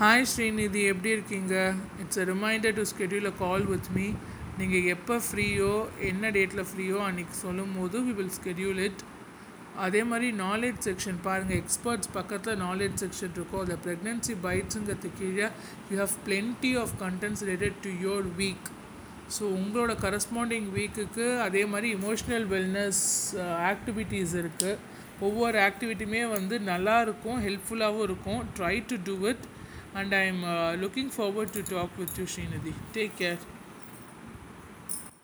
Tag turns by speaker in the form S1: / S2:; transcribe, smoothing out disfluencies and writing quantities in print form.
S1: Hi Srinidhi, எப்படி இருக்கீங்க? It's a reminder to schedule a call with me. நீங்கள் எப்போ ஃப்ரீயோ, என்ன டேட்டில் ஃப்ரீயோ அன்றைக்கி சொல்லும் போது வி வில் schedule இட். அதே மாதிரி நாலேஜ் செக்ஷன் பாருங்கள், எக்ஸ்பர்ட்ஸ் பக்கத்தில் நாலேஜ் செக்ஷன் இருக்கும். அதில் ப்ரெக்னென்சி பைட்ஸுங்கிறது கீழே you have plenty of contents related to your week. So உங்களோட கரஸ்பாண்டிங் வீக்குக்கு அதே மாதிரி இமோஷ்னல் வெல்னஸ் ஆக்டிவிட்டீஸ் இருக்குது. ஒவ்வொரு ஆக்டிவிட்டியுமே நல்லா இருக்கும், ஹெல்ப்ஃபுல்லாகவும் இருக்கும். Try to do it. And I am looking forward to talk with you, Srinidhi. Take care.